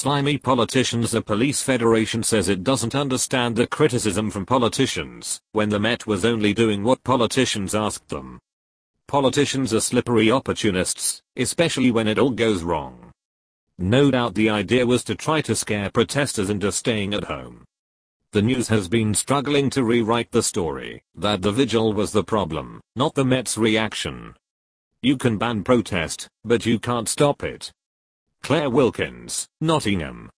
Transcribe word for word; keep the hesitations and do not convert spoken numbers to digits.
slimy politicians. The Police Federation says it doesn't understand the criticism from politicians when the Met was only doing what politicians asked them. Politicians are slippery opportunists, especially when it all goes wrong. No doubt the idea was to try to scare protesters into staying at home. The news has been struggling to rewrite the story that the vigil was the problem, not the Met's reaction. You can ban protest, but you can't stop it. Claire Wilkins, Nottingham.